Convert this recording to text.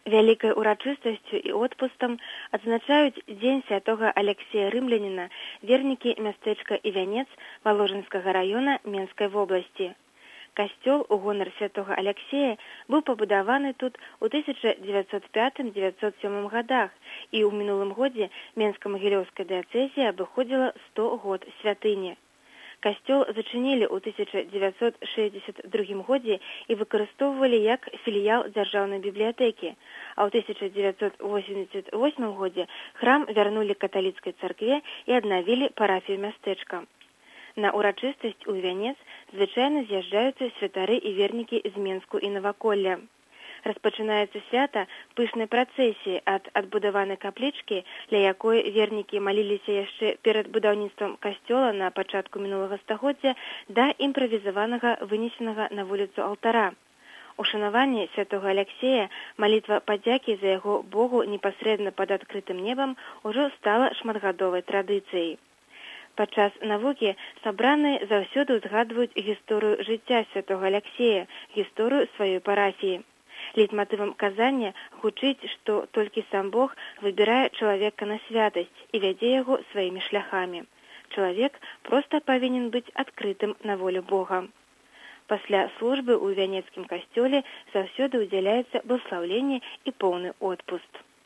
Вялікай урачыстасцю і отпустам адзначаюць Дзень святога Алексея Рымляніна вернікі мястэчка Івянец Валожынскага раёна Менскай вобласці. Касцёл у гонар святога Алексея быў пабудаваны тут у 1905-1907 годах, і ў мінулым годзе Менска-Магілёўская дыяцэзія абыходзіла 100 год святыні. Касцёл зачынілі ў 1962 годзе і выкарыстоўвалі як філіял дзяржаўнай бібліятэкі, а ў 1988 годзе храм вярнулі каталіцкай царкве і аднавілі парафію мястэчка. На урачыстасць у Івянец звычайна з'язджаюцца святары і вернікі з Менску і наваколля. Распачынаецца свята пышнай працэсіі ад адбудаванай каплічкі, ля якой вернікі маліліся яшчэ перад будаўніцтвам касцёла на пачатку мінулага стагоддзя, да імправізаванага вынесенага на вуліцу алтара. Ушанаванне святога Алексея, малітва падзякі за яго Богу непасрэдна пад адкрытым небам ужо стала шматгадовай традыцыяй. Падчас навукі сабраныя заўсёды ўзгадваюць гісторыю жыцця святога Алексея, гісторыю сваёй парафіі. Лейтматывам казання гучыць, што толькі сам Бог выбірае чалавека на святасць і вядзе яго сваімі шляхамі. Чалавек проста павінен быць адкрытым на волю Бога. Пасля службы ў Івянецкім касцёле заўсёды ўдзяляецца бласлаўленне і поўны отпуст.